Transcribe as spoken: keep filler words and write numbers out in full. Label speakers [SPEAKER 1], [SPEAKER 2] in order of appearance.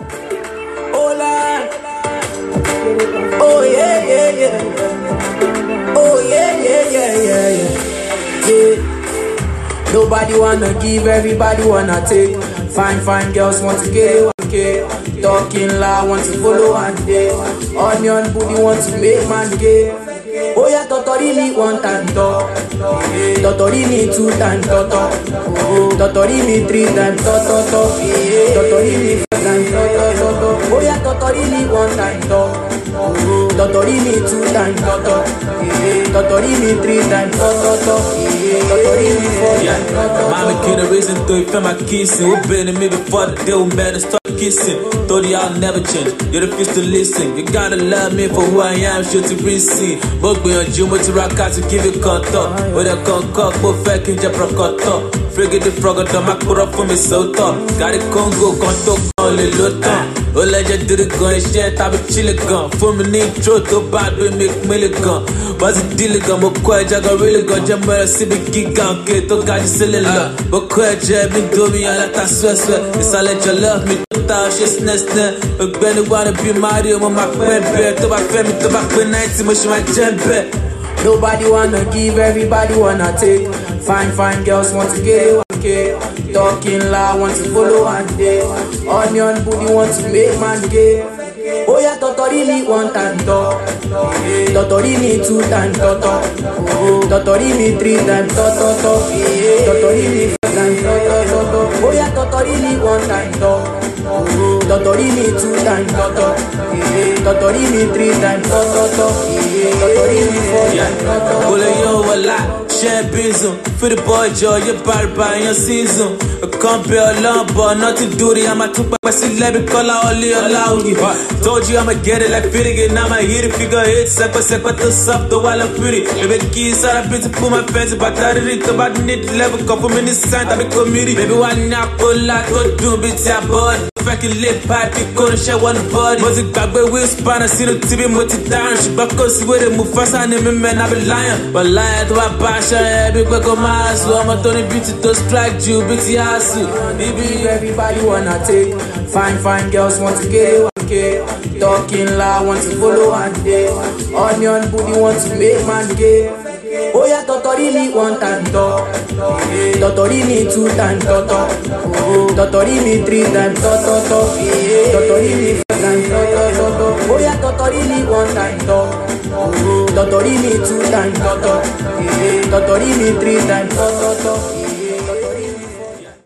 [SPEAKER 1] Oh Lord, oh yeah, yeah, yeah. Oh yeah, yeah, yeah, yeah, yeah. Yeah. Nobody wanna give, everybody wanna take. Fine, fine girls want to get it, okay. Talking loud, want to follow and day. Onion booty want to make man gay. Oh yeah, Totori me one time talk. Totori me two time talk. Totori me three time talk. Totori me four time talk. Oh yeah, Totori me one time talk. Totori me two time talk. Totori me three time talk. Totori me four time talk.
[SPEAKER 2] Mama get a reason to if I'm kissing. We've been in me before the deal, man, and start kissing. Told you I'll never change. You refuse to listen. You gotta love me for who I am, sure to receive. But we on Juma to rock out to give you contour. With a concoct, but fake in your procoto. Frigate the frog, the mac put up for me so top. Got it Congo, conto, only loton. Oh, let you do the gun, shit, I be chilling gun. For me, need truth, to bad, we make milligan. Was it dealing gun, but quite, I got really gun. Jammer, see me geek out, get to got you selling love. But quite, jab me, do me, I let that sweat, sweat. It's I let you love me, she's nest. But when you wanna be Mario, my friend, to my family, to my friend, nineteen, much my jump.
[SPEAKER 1] Nobody wanna give, everybody wanna take. Fine, fine girls want to get it, okay. Talking loud, want to follow and day. Onion booty want to make man gay. Oh yeah, Totori me one time talk. Totori me two time talk. Totori me three time talk. Totori me four time talk. Oh yeah, Totori me one time talk. Totori me two time talk. Totori me three time talk. Totori me four time talk.
[SPEAKER 2] Bullet yo a lot, championism. For the boy Joe, you bad by your season. I can't be alone, but nothing do it. I'm a two by celebrity color only allow you. Told you I'ma get it like fitting it. Now my hit figure eight, second second to soft the while I'm pretty. Baby keys are a bit to put my fancy, but I did it about the need level. Come from any sign, I'm a committee. Baby, why not pull out to do bits ya boy? Fucking lip pipe, you couldn't share one body. Was it got by Will Span? I see the T V multi down. She back us with it, move fast and me man, I be lying. But lying to my passion, every quick on my ass. So I'm a Tony beauty to strike you, bitty ass.
[SPEAKER 1] Baby, everybody wanna take. Fine, fine girls want to get it, okay. Talking loud, want to follow and day. Onion booty want to make man gay. Oh yeah, Totori me one time talk. Totori me two time talk. Totori me three time talk. Totori me four time talk. Oh yeah, Totori me one time talk. Totori me two time talk. Totori me three time talk.